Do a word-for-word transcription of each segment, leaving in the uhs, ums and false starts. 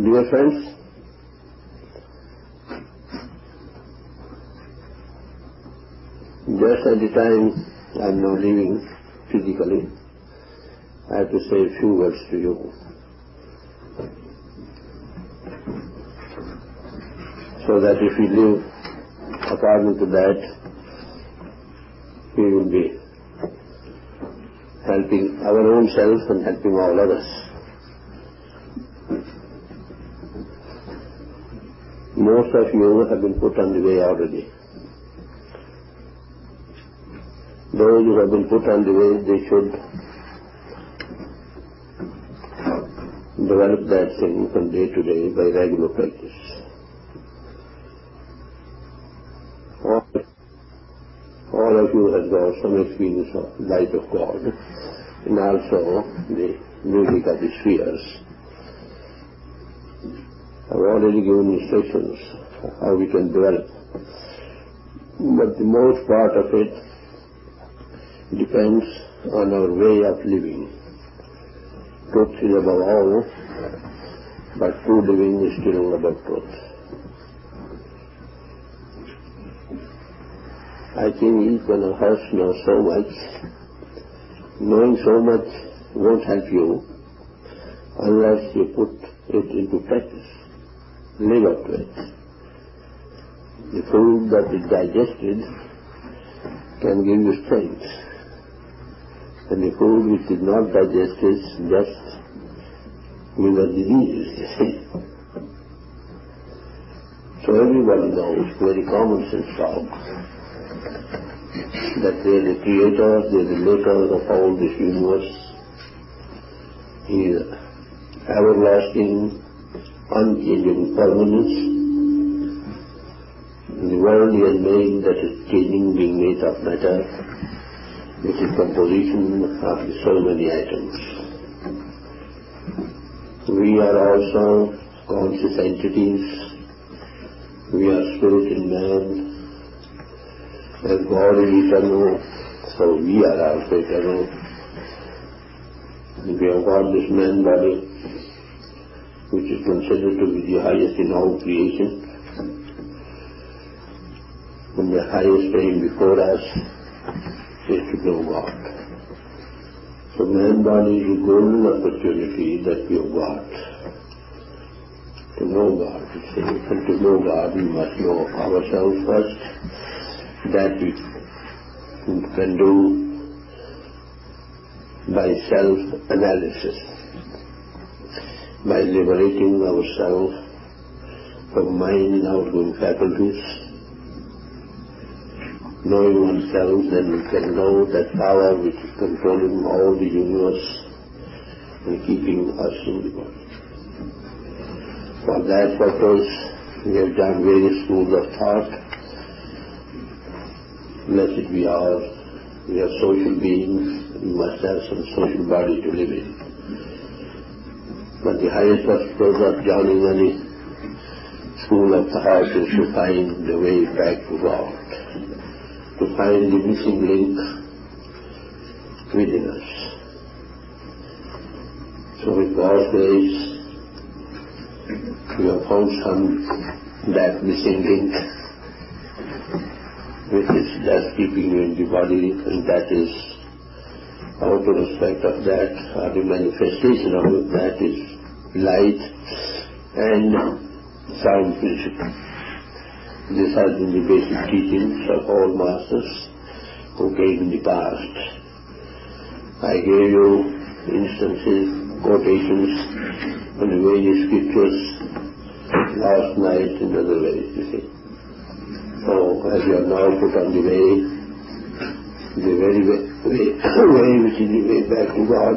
Dear friends, just at the time I am now leaving physically, I have to say a few words to you. So that if we live according to that, we will be helping our own self and helping all others. Most of you have been put on the way already. Those who have been put on the way, they should develop that thing from day to day by regular practice. All, all of you have got some experience of light of God and also the music of the spheres. I've already given instructions how we can develop, but the most part of it depends on our way of living. Truth is above all, but true living is still above truth. I think each one of us knows so much. Knowing so much won't help you unless you put it into practice. Live up to it. The food that is digested can give you strength, and the food which is not digested just gives us diseases, you see. So everybody knows, very common sense talk, that they are the creators, they are the makers of all this universe. He is everlasting, unchanging permanence. The world he has made that is changing, being made of matter, which is composition of so many items. We are also conscious entities. We are spirit in man. As God is eternal, so we are also eternal. We have got this man body, which is considered to be the highest in all creation. And the highest aim before us is to know God. So man body is a golden opportunity that we have got to know God. And to know God, we must know ourselves first. That we can do by self-analysis, by liberating ourselves from mind and outgoing faculties. Knowing oneself, then we can know that power which is controlling all the universe and keeping us in the body. For that purpose, we have done various schools of thought. Blessed we are, we are social beings, we must have some social body to live in. But the highest purpose of joining any school of thought is to find the way back to God, to find the missing link within us. So with God's grace, we have found some that missing link which is just keeping you in the body, and that is out of respect of that, or the manifestation of that is light and sound principle. This has been the basic teachings of all masters who came in the past. I gave you instances, quotations from the various scriptures last night in other ways, you see. So, as you are now put on the way, the very way, way, way which is the way back to God,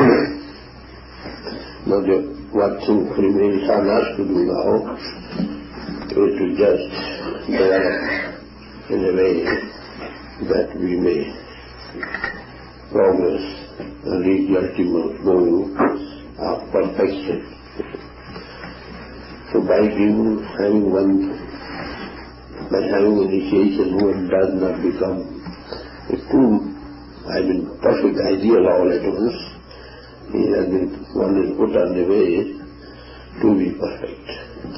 now the, what thing remains on us to do now is to just develop in a way that we may progress and reach the ultimate goal of perfection. So by giving, having one By having initiation, one does not become a true, I mean, perfect ideal all at once. He has been, one is put on the way to be perfect.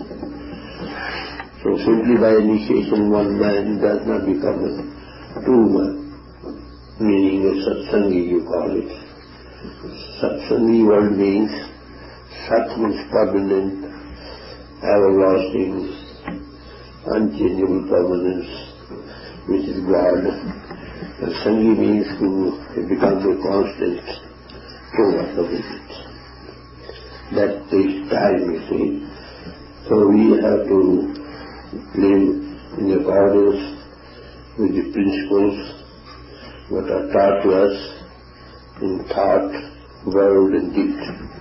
So simply by initiation one man does not become a true man, meaning a satsangi you call it. Satsangi word means sat means permanent, everlasting, unchangeable permanence, which is God. And sangi means to become a constant source of it. That takes time, you see. So we have to live in accordance with the principles that are taught to us in thought, word and deed.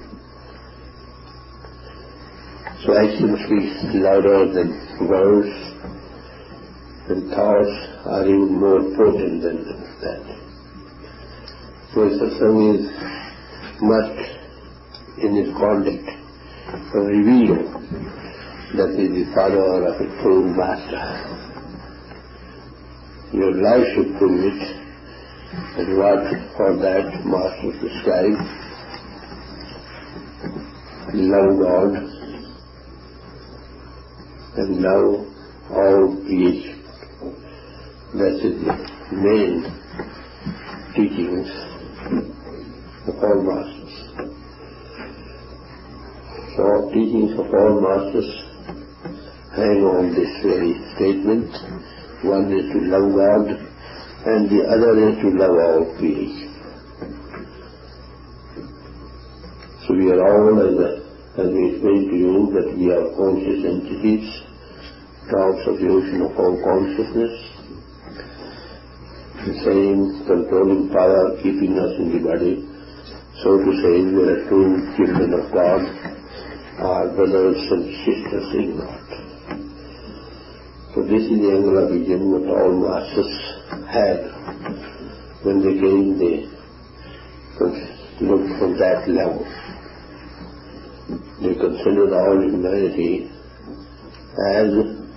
So action speaks louder than words, and thoughts are even more potent than that. So satsang is much in its conduct to reveal that is the follower of a true master. Your life should prove it, and what for that master prescribed: love God and love all creation. That is the main teachings of all masters. So teachings of all masters hang on this very statement. One is to love God and the other is to love all creation. So we are all, as, a, as we explained to you, that we are conscious entities, drops of the ocean of all consciousness. The same controlling power keeping us in the body. So to say, we are true children of God, our brothers and sisters in God. So this is the angle of vision that all masters had. When they came, they looked from that level. They considered all humanity as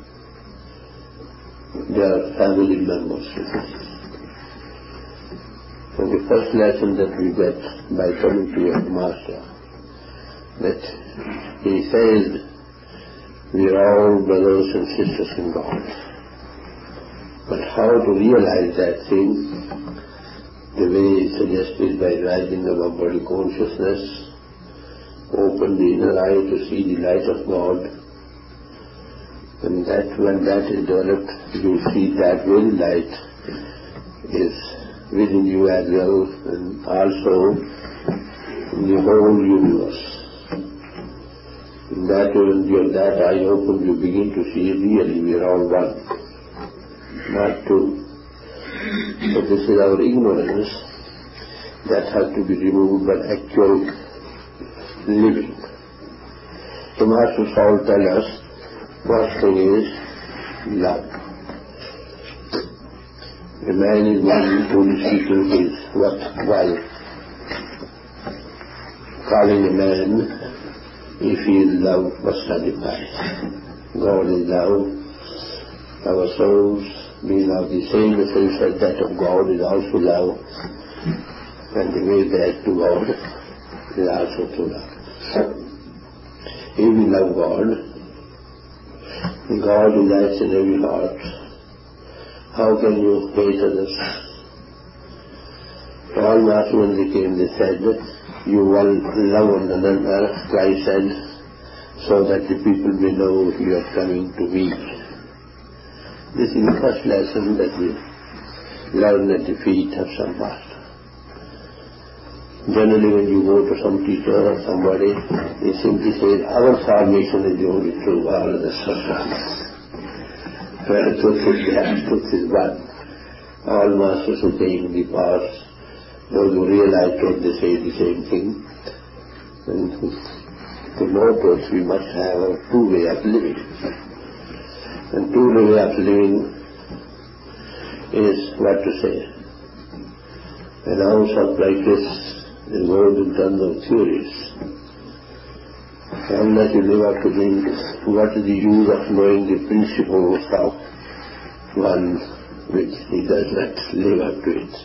their family members. So the first lesson that we get by coming to your master, that he says we are all brothers and sisters in God. But how to realize that thing, the way suggested by rising above body consciousness, open the inner eye to see the light of God, and that when that is developed, you see that very light is within you as well, and also in the whole universe. In that when your that eye open, you begin to see really we are all one, not two. So this is our ignorance that has to be removed by actual living. The Masters all tell us first thing is love. A man is one who is seeking his worthwhile. Calling a man, if he is love, personified. God is love. Our souls, being of the same essence as that of God, is also love. And the way back to God is also to love. If we love God, God resides in every heart. How can you hate others? All Masters, when they came, they said, you one love one another, Christ said, so that the people may know you are coming to me. This is the first lesson that we learn at the feet of some master. Generally when you go to some teacher or somebody, they simply say, our formation is the only true, all others are wrong. Well, truth is that, truth is one. All masters who came in the past, those who realize truth, they say the same thing. And to know truth, we must have a true way of living. And true way of living is what to say. An ounce of practice is more than tons of theories. Unless you live up to the, what is the use of knowing the principles of one which he does not live up to it?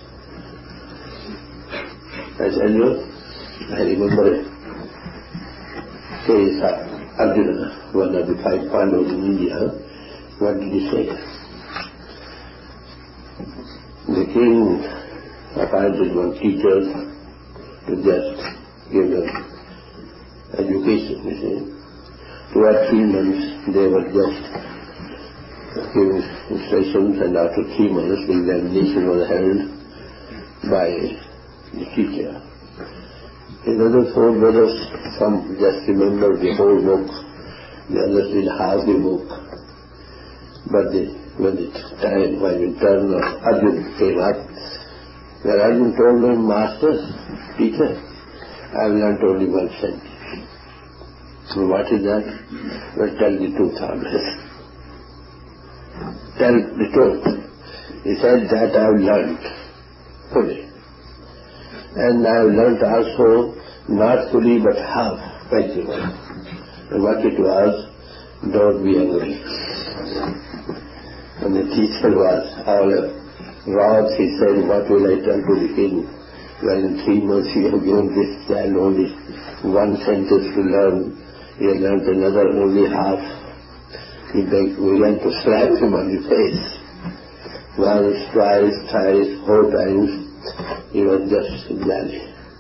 I tell you, I remember a case of Arjuna, one of the five Pandavas in India, what did he say? The king appointed one teacher to just give them education, you see. Two or three months they were just giving instructions, and after three months the examination was held by the teacher. In other four brothers, some just remembered the whole book, the others did half the book. But the, when the time, when the turn of Arjuna came up, when Arjuna told him, Master, teacher, I have learnt only one sentence. So what is that? Well, tell the truth always. Tell the truth. He said that I have learnt fully. And I have learnt also not fully but half, actually. And what it was, don't be angry. And the teacher was all wrath. He said, what will I tell to the king? When in three months you have given this child only one sentence to learn, he has learnt another only half. He begged, we went to slap him on the face. Once, twice, thrice, four times. He was just valley.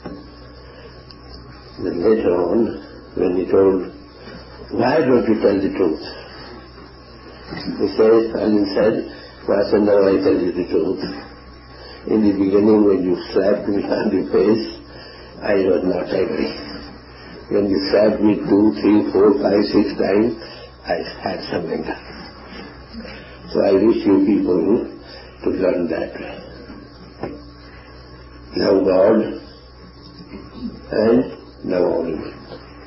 Then later on, when he told, why don't you tell the truth? He said, Arjuna said, Master, now I tell you the truth. In the beginning, when you slapped me on the face, I was not angry. When you slapped me two, three, four, five, six times, I had some anger. So I wish you people to learn that way. Love God and love only man.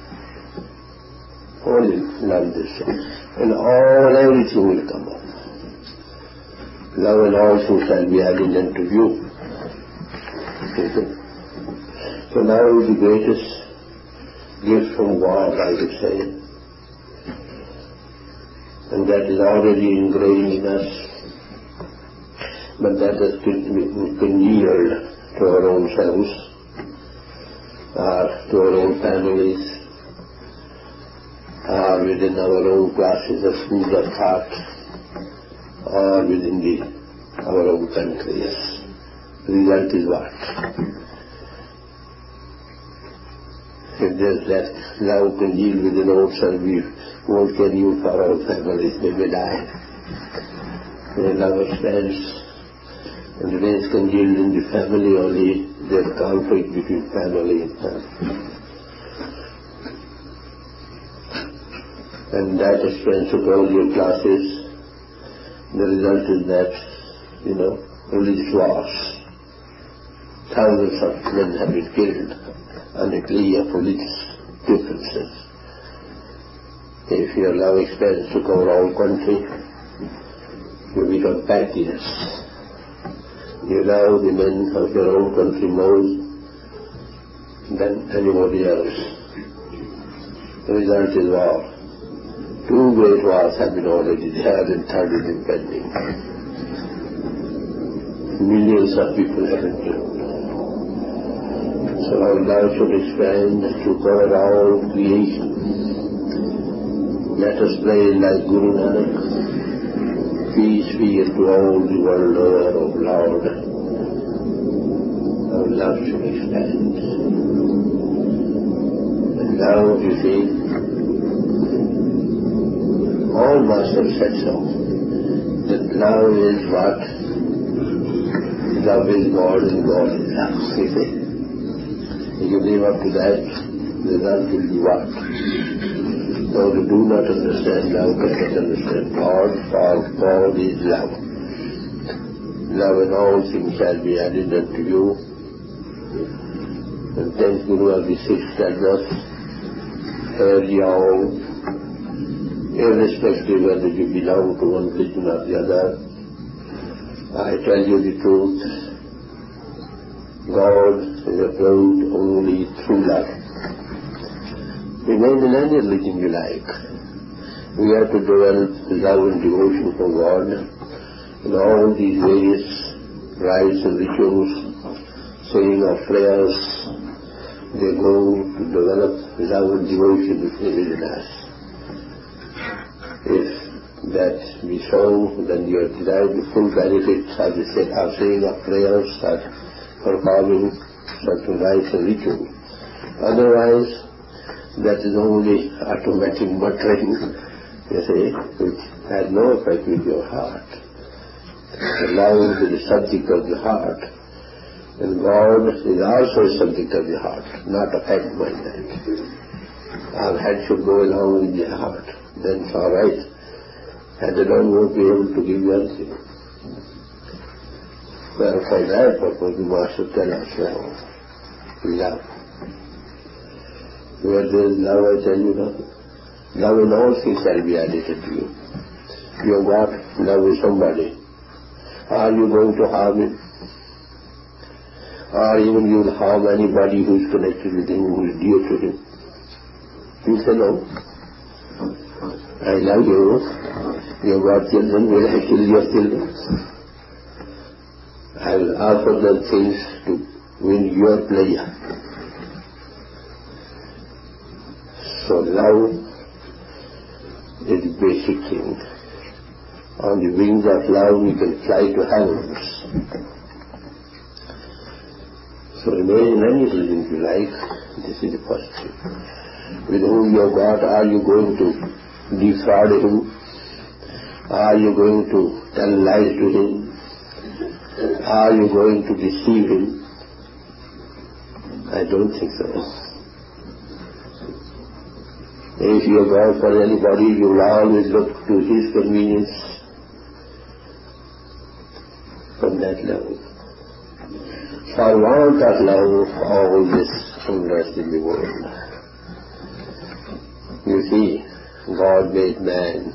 Only love this one. And all, everything will come up. Love and all things shall be added unto you. So now the greatest gift from God, I would say, and that is already ingrained in us, but that has been yield to our own selves, or to our own families, or within our own classes of schools of thought, or within the, our own country. Yes. The result is what? If there's that love congealed within ourselves, we won't care you for our families, they may die. They love our friends. And when it's congealed in the family only, there's conflict between family and family. And that experience of all your classes, the result is that, you know, religious wars. Thousands of men have been killed on the plea of religious differences. If your love expands to cover all country, you become pettiness. You love the men of your own country more than anybody else. The result is war. Two great wars have been already there, and third is impending. Millions of people have been killed. So our love should expand to cover all creation. Let us pray like Guru Nanak. Peace be unto all the world, O Lord. Our love should expand. And now, you see, all masters said so. That love is what? Love is God and God is love. You see? If you live up to that, the result will be what? Those who do not understand love cannot understand God, for God is love. Love and all things shall be added unto you. And tenth Guru of the sixth tells us, hear ye all, irrespective whether you belong to one religion or the other, I tell you the truth, God is approved only through love. Remain in any religion you like. We have to develop love and devotion for God. And all these various rites and rituals, saying of prayers, they go to develop love and devotion within us. that we show, then you are derived the full benefits of the saying of prayers or performing certain rites and rituals. Otherwise, that is only automatic muttering, you see, which has no effect with your heart. The love is the subject of the heart, and God is also a subject of the heart, not a head mind. Our head should go along with the heart, then it's all right. And alone won't be able to give you anything. Well, for that purpose, the Master tells us now, love. Where there is love, I tell you now, love in all things shall be added to you. You have got love with somebody. Are you going to harm him? Or even you will harm anybody who is connected with him, who is dear to him? You say no. I love you. You have got children, will I kill your children? I will offer them things to win your pleasure. So love is the basic thing. On the wings of love we can fly to heavens. So imagine anything you like, this is the first thing. With whom you have got, are you going to defraud him? Are you going to tell lies to him? Are you going to deceive him? I don't think so. If you have gone for anybody, you will always look to his convenience from that level. For want of love, all this unrest in the world. You see, God made man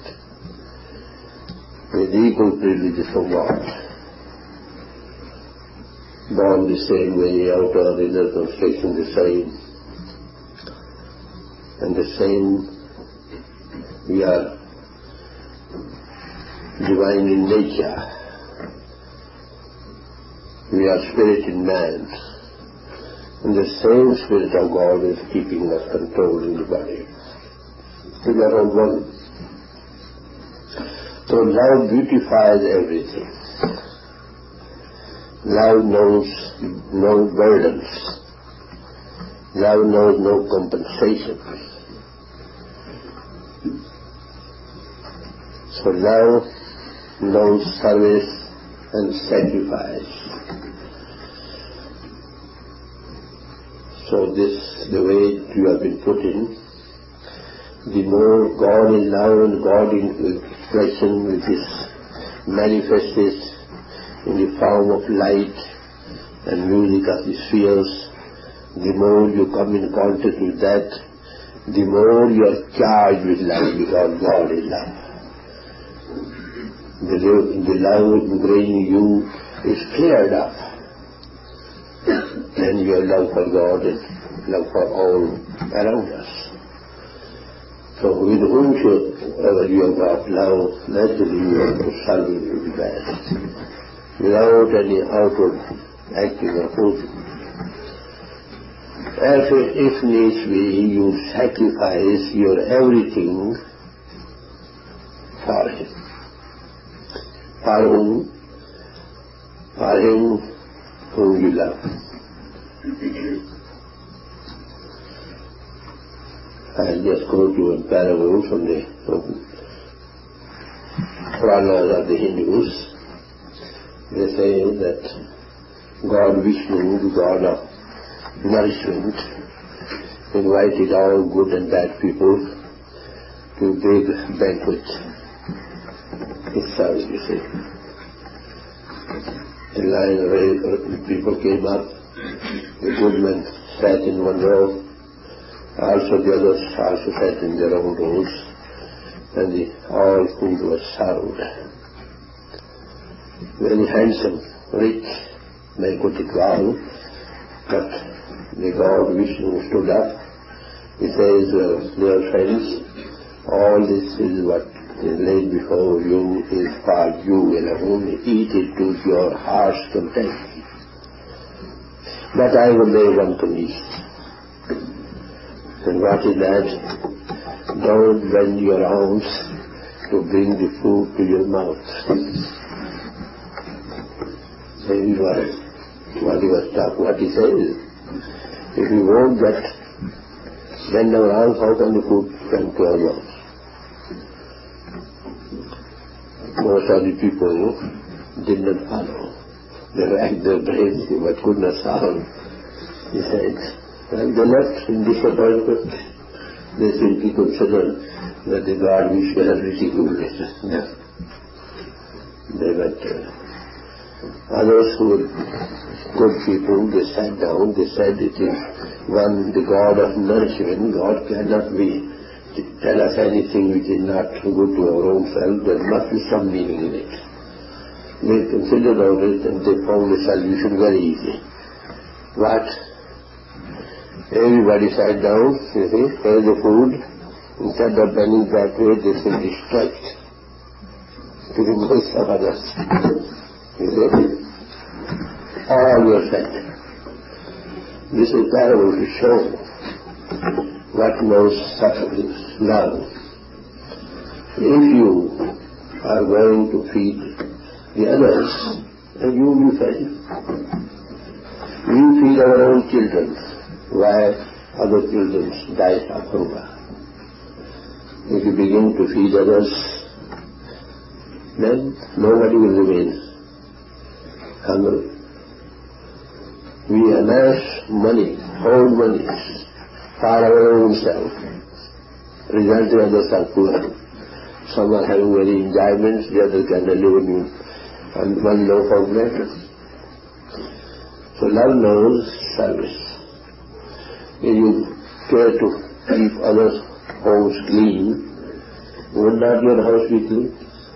with equal privileges from God. Born the same way, out of inner construction the same. And the same, we are divine in nature. We are spirit in man. And the same Spirit of God is keeping us controlled in the body. We are all one. So love beautifies everything. Love knows no burdens. Love knows no compensation. So love knows service and sacrifice. So this, the way you have been put in, the more God is love and God in expression which is manifested in the form of light and music of the spheres, the more you come in contact with that, the more you are charged with love because God is love. The, the love ingrained in you is cleared up. Then your love for God and love for all around us. So with whomsoever you have got love, naturally you want to serve him to the best, without any outward acting or forcing. If, if needs be, you sacrifice your everything for him. For whom? For him whom you love. I'll just quote you a parable from the Puranas of the Hindus. They say that God Vishnu, the God of nourishment, invited all good and bad people to a big banquet. His service, you see. A line of people came up, the good men sat in one row, also the others also sat in their own rows, and the, all food was served. Very handsome, rich, may put it well, but the God Vishnu stood up. He says, well, dear friends, all this is what is laid before you is for you alone. Eat it to your heart's content. But I will lay one condition. And what is that? Don't bend your arms to bring the food to your mouth. Everyone, what he was talking, what he says. If you won't get, bend our arms, how can the food come to our mouth? Most of the people did not follow. They racked their brains, but could not solve. He said, and they left in disappointment. They simply considered that the God which were ridiculed. Yeah. They went. Uh, others who were good people, they sat down. They said, it is one, the God of nourishment. God cannot be tell us anything which is not good to our own self. There must be some meaning in it. They considered all it and they found the solution very easy. What? Everybody sat down, you see, here's the food. Instead of bending that way, they should distract to the voice of others. You see? All were fed. This is parable to show what knows suffering, love. If you are going to feed the others, then you will be fed. We feed our own children, while other children die of hunger. If you begin to feed others, then nobody will remain hungry. We amass money, whole money, for our own self. Resulting others are poor. Some are having many enjoyments, the others can live on one loaf of bread. So love knows service. If you care to keep others' homes clean, would not your house be clean?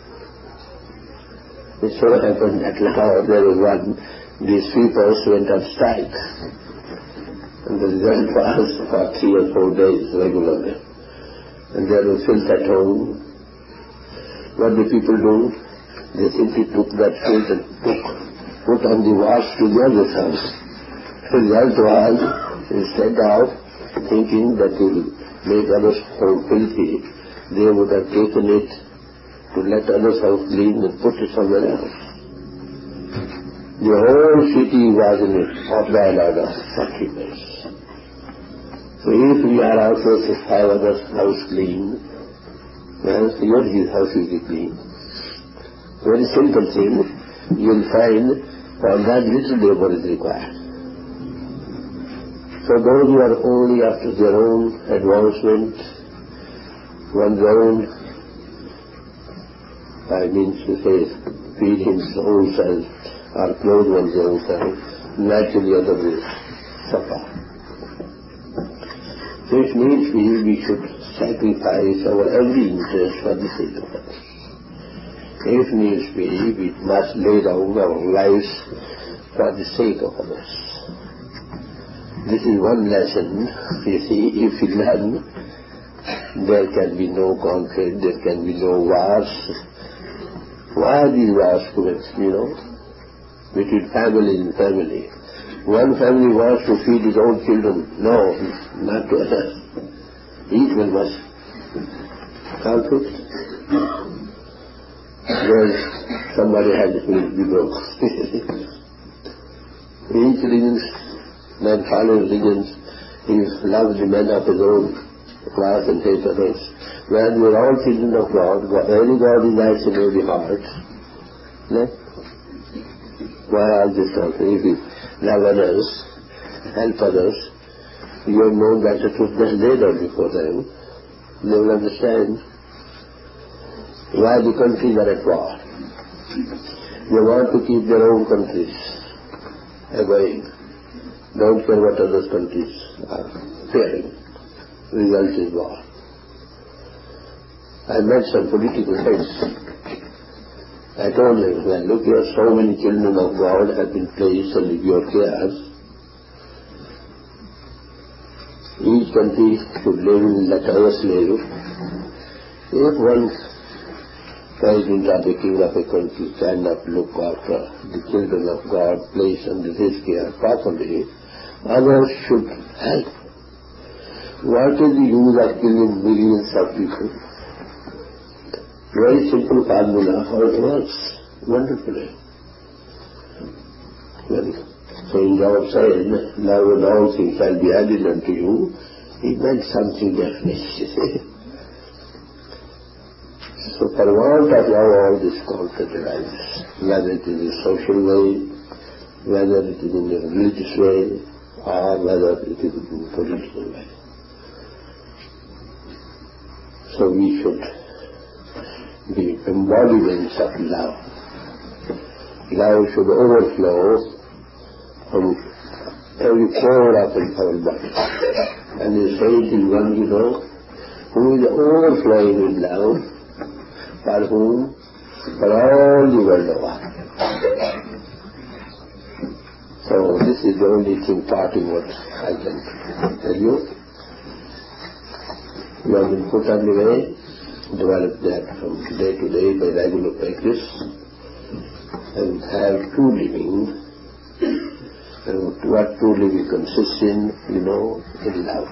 It so happened that Lahore there was one, the sweepers went on strike. And the result was for three or four days regularly. And there was filth at home. What do people do? They simply took that filth and took, put on the wash to the other's house. The result was, instead of thinking that they will make others' home filthy, they would have taken it to let others' house clean and put it somewhere else. The whole city was in a bad order for three days. So if we are also to have others' house clean, well, your house will be clean. Very simple thing. You will find for that little labor is required. So those who are only after their own advancement, one's own, I mean to say, feed his own self or clothe one's own self, naturally others will suffer. So it means we, we should sacrifice our every interest for the sake of others. If needs be, we must lay down our lives for the sake of others. This is one lesson, you see, if we learn, there can be no conflict, there can be no wars. Why are these wars, you know, between family and family? One family wants to feed his own children. No, not to others. Each one must conflict. There's somebody had to be broke. Each religion, man follows religions, he loves the men of his own class and hates others. When we are all children of God, God only God is nice in every heart. No? Why all this something? If you love others, help others, you have known better truth than they done before them. They will understand why the countries are at war. They want to keep their own countries going. Don't care what other countries are fearing. Result is war. I met some political heads. I told them, well, look here, so many children of God have been placed under your care. Each country should live in let others live. If one president or the king of a country cannot look after the children of God placed under his care properly, others should help. What is the use of killing millions of people? Very simple formula, how it works wonderfully. Well, Saint John said, love and all things shall be added unto you. He meant something definite, you see. So for want of love, all this conflict arises, whether it is in a social way, whether it is in a religious way, or whether it is in a political way. So we should be embodiments of love. Love should overflow from every pore of our body. And you say it is one, you know, who is overflowing with love, for whom? For all the world over. So this is the only thing parting what I can tell you. You have been put on the way, develop that from day to day by regular practice, and have true living. And what true living consists in, you know, in love.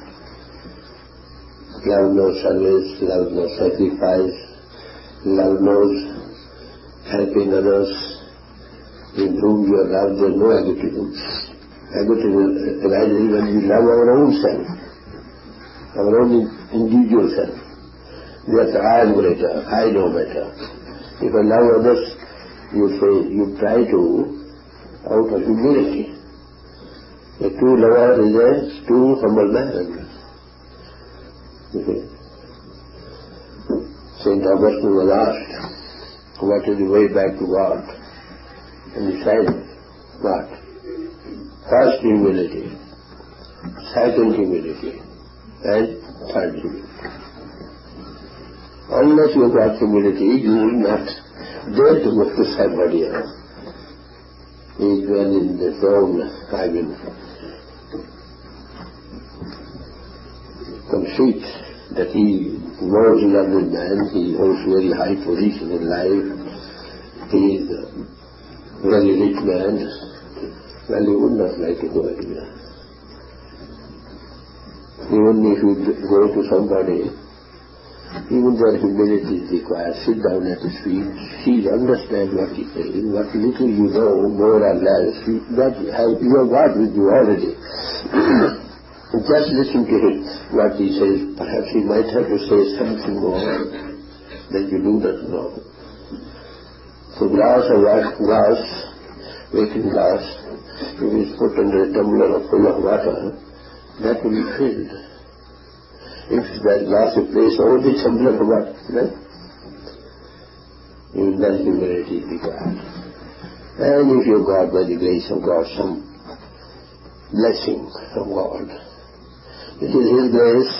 Love knows service, love knows sacrifice, love knows helping others. In whom you are loved, there is no egotism. Egotism arises when we love our own self, our own individual self. That's I am greater, I know better. If I love others, you say, you try to, out of humility. A true lover is a true humble man. Okay. Saint Augustine was asked, what is the way back to God? And he said, what? First humility, second humility, and third humility. Unless you got humility, you will not dare to go to somebody else. He is well in the zone, I mean, conceit that he knows a learned man, he holds very high position in life, he is a very rich man, well, he would not like to go anywhere. Even if you go to somebody, even their humility is required. Sit down at his feet, see, understand what he says, what little you know, more or less, that you have got with you already. Just listen to him, what he says. Perhaps he might have to say something more that you do not know. So glass of glass, vacant glass, if it is put under a tumbler full of water, that will be filled. If that glass is placed over the tumbler of water, then even that humility is required. And if you got by the grace of God some blessing from God, it is His grace.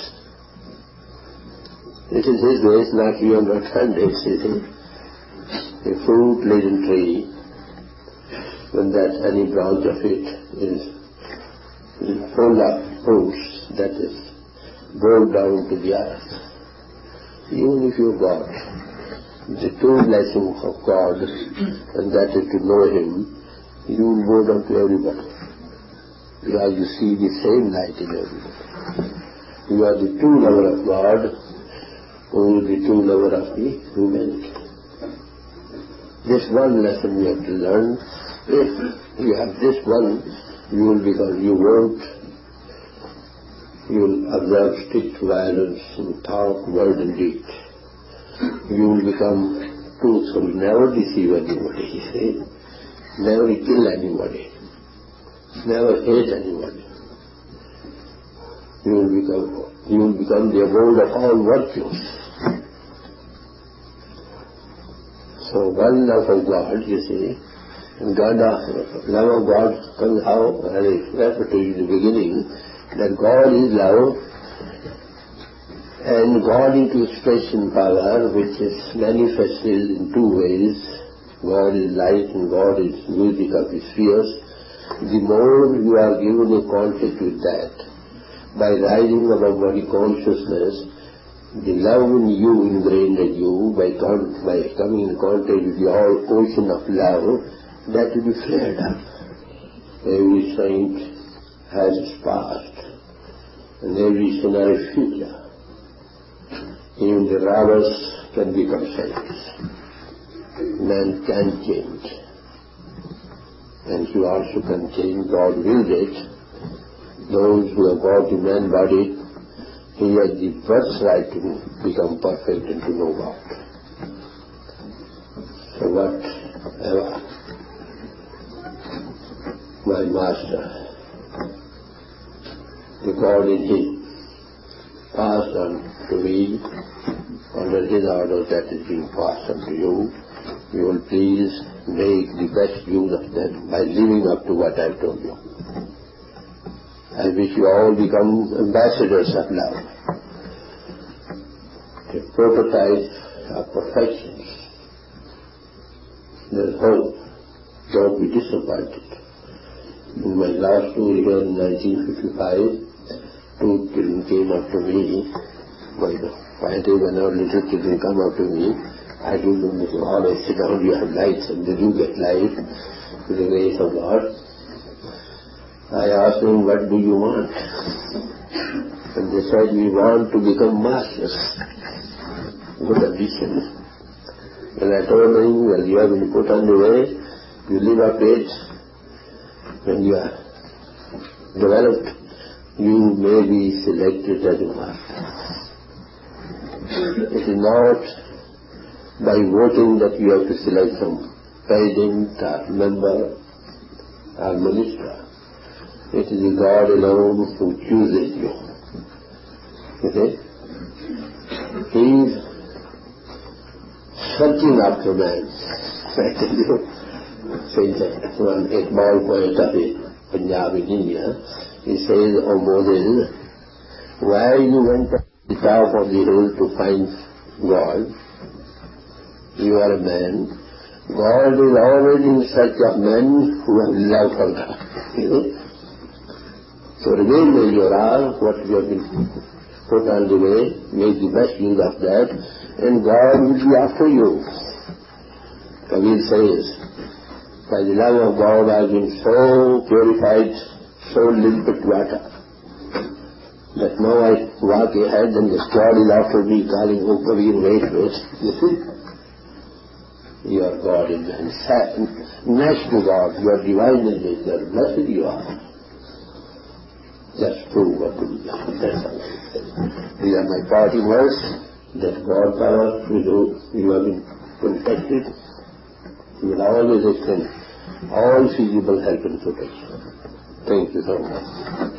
It is His grace, not you are not earned it, you see. A fruit-laden tree, when that any branch of it is, is full of fruits, that is brought down to the earth. Even if you got the true blessing of God, and that is to know Him, you will go down to everybody. Because you see the same light in everybody. You are the true lover of God, who is the true lover of the humanity. This one lesson we have to learn. If you have this one, you will become, you won't, you will observe strict violence in thought, word and deed. You will become truthful, never deceive anybody, you see. Never kill anybody, never hate anybody. You will become, you will become the abode of all virtues. So one love of God, you see, and God, love of God comes how, as I referred to in the beginning, that God is love, and God into expression power, which is manifested in two ways. God is light and God is music of the spheres. The more you are given a contact with that, by rising above body consciousness, the love in you, ingrained in you, by, con- by coming in contact with the whole ocean of love, that will be flared up. Every saint has his past, and every sinner is future. Even the robbers can become selfish. Man can change. And he also can change. God wills it. Those who have got the man body, he has the birthright to become perfect and to know God. So whatever my master, the God in him, passed on to me, under his orders that is being passed on to you, you will please make the best use of them by living up to what I told you. I wish you all become ambassadors of love, the prototype of perfections. There's hope. Don't be disappointed. In my last tour here in nineteen fifty-five, two children came up to me. By the Friday when our little children come up to me, I give them this always sit down, you have lights, and they do get light with the grace of God. I asked them, what do you want? And they said, we want to become masters. Good addition. And I told them, well, you have been put on the way, you live up it, when you are developed, you may be selected as a master. It is not by voting that you have to select some president or member or minister. It is the God alone who chooses you. You see? He is searching after man. I tell you, says one Iqbal poet of Punjab in India, he says, O Moses, why you went to the top of the hill to find God? You are a man. God is always in search of men who have love for God. You know? So remain where you are, what you have been put on the way, make the best use of that, and God will be after you. Kabir says, by the love of God I have been so purified, so linked with water, that now I walk ahead and the God is after me calling, oh Kabir, wait, wait. You see? Your God is next to God, your divine nature, blessed you are. Just prove what to be done. That's all. These are my parting words, that God power will do, you have been protected. He will always extend all feasible help and protection. Thank you so much.